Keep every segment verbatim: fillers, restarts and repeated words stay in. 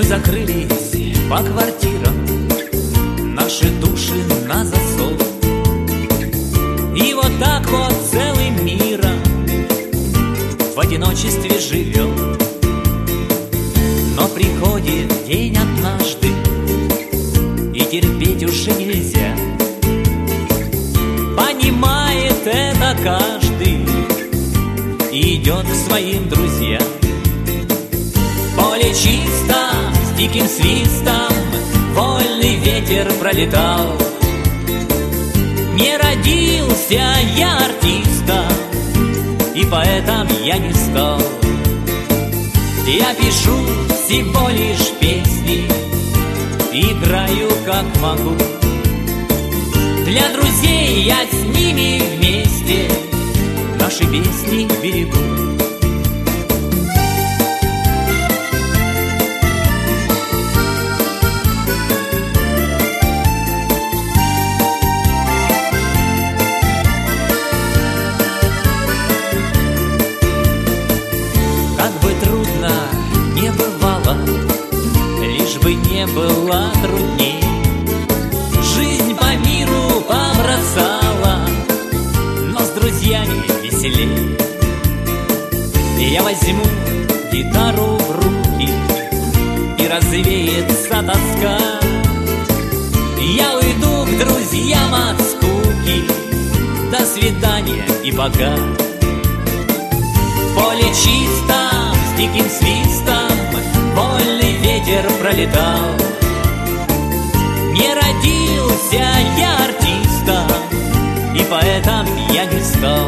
закрылись по квартирам наши души на засов. И вот так вот целым миром в одиночестве живем. Но приходит день однажды, и терпеть уже нельзя. Понимает это каждый и идет к своим друзьям. Поле чисто, с диким свистом вольный ветер пролетал. Не родился я артистом, и поэтому я не стал. Я пишу всего лишь песни, играю как могу. Для друзей я с ними вместе наши песни берегу. Лишь бы не было трудней, жизнь по миру побросала, но с друзьями веселей. Я возьму гитару в руки, и развеется тоска. Я уйду к друзьям от скуки. До свидания и пока. Поле чисто, с диким свистом вольный ветер пролетал. Не родился я артистом, и поэтому я не стал.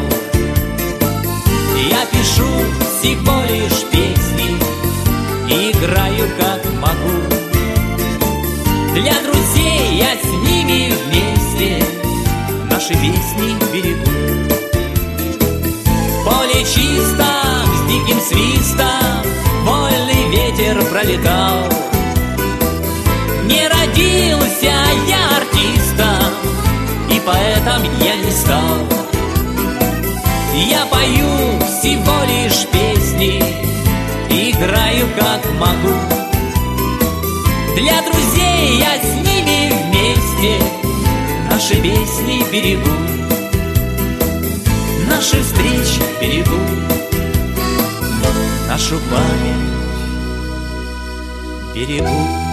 Я пишу всего лишь песни и играю как могу. Для друзей я с ними вместе наши песни берегу. Поле чисто, с диким свистом вольный ветер пролетал. Не родился я артистом, и поэтому я не стал. Я пою всего лишь песни, играю как могу. Для друзей я с ними вместе наши песни берегу. Наши встречи берегу, нашу память берегу.